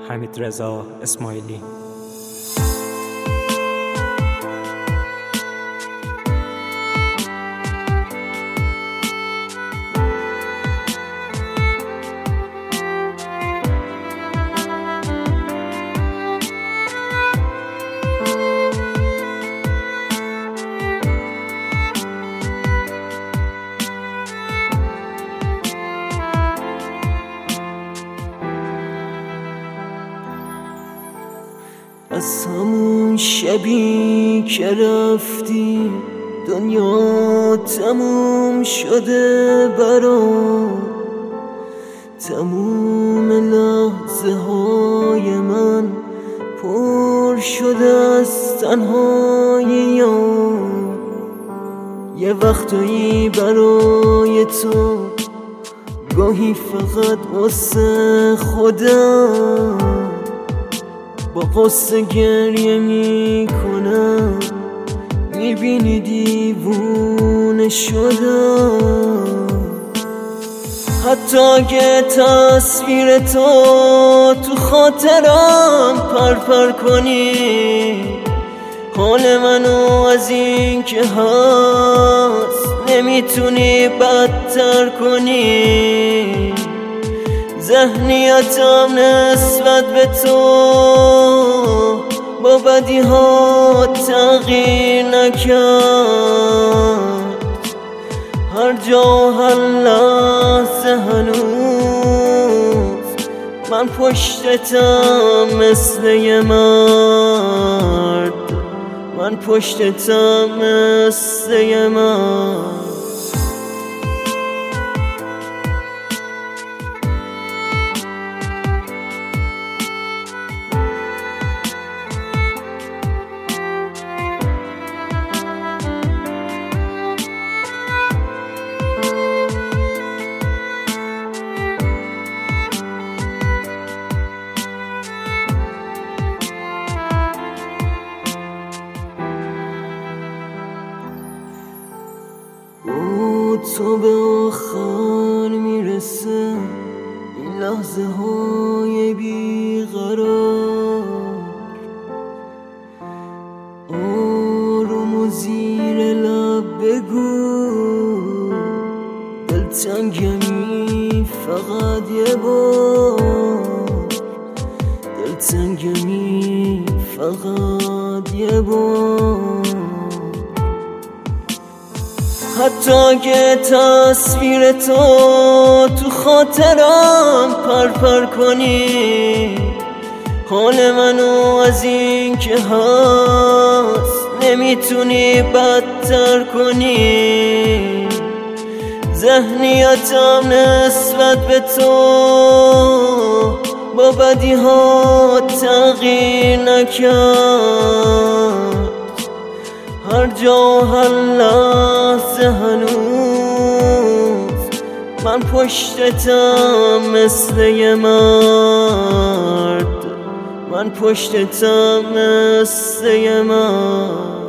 حمیدرضا اسماعیلی. از همون شبی که رفتی دنیا تموم شده برام، تموم لحظه های من پر شده از تنهاییام. یه وقتایی برای تو، گاهی فقط واسه خودم، با قصه گریه میکنم. میبینی دیوونه شدم، حتی اگه تصویر تو خاطرم پرپر کنی. حال منو از این که هست نمیتونی بدتر کنی. ذهنیتم نسبت به تو با بدی ها تغییر نکرد. هر جا هر لحظه هنوز من پشتتم مثل یه مرد، من پشتتم مثل یه مرد. تو به آخر میرسه این لحظه های بیقرار، آروم و زیر لب بگو دلتنگمی فقط یه بار، دلتنگمی فقط یه بار. حتی اگه تصویر تو خاطرم پرپر کنی. حال منو از این که هست نمیتونی بدتر کنی. ذهنیتم نسبت به تو با بدی ها تغییر نکرد. هر جا هر لحظه هنوز من پشتتم مثل یه مرد، من پشتتم مثل یه مرد.